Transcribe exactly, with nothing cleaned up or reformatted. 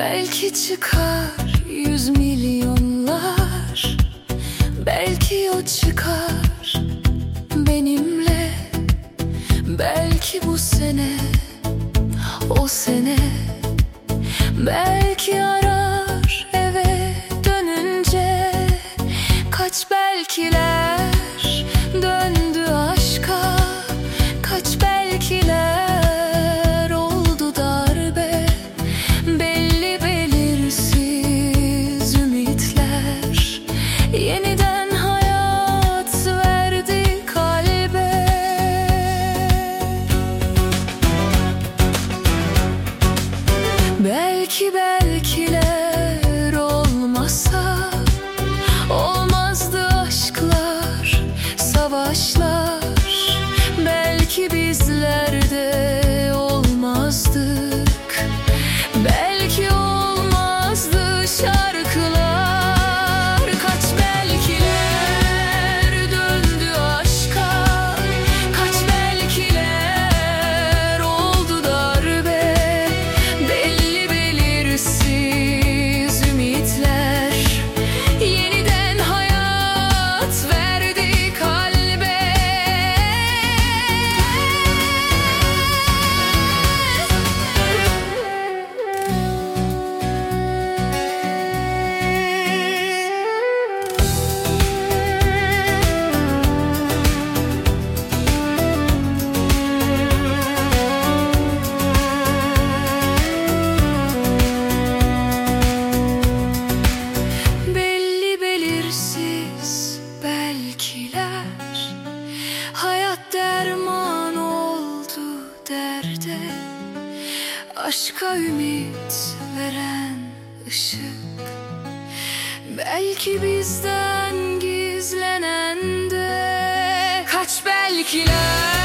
Belki çıkar yüz milyonlar, belki o çıkar benimle. Belki bu sene, o sene, belki arar eve dönünce. Kaç belkiler döndü aşka, kaç belkiler oldu darbe. Belli belirsiz ümitler yeniden hayat verdi kalbe. Belki belkiler olmasa olmazdı aşklar, savaşlar. Belki bizler de olmazdık, belki olmazdı şarkılar. Kaç belkiler döndü aşka, kaç belkiler oldu darbe. Belli belirsiz ümitler yeniden hayat verdi kalbe. Belli belirsiz belkiler hayat derman oldu derde. Aşka ümit veren ışık, belki bizden gizlenen de. Kaç belkiler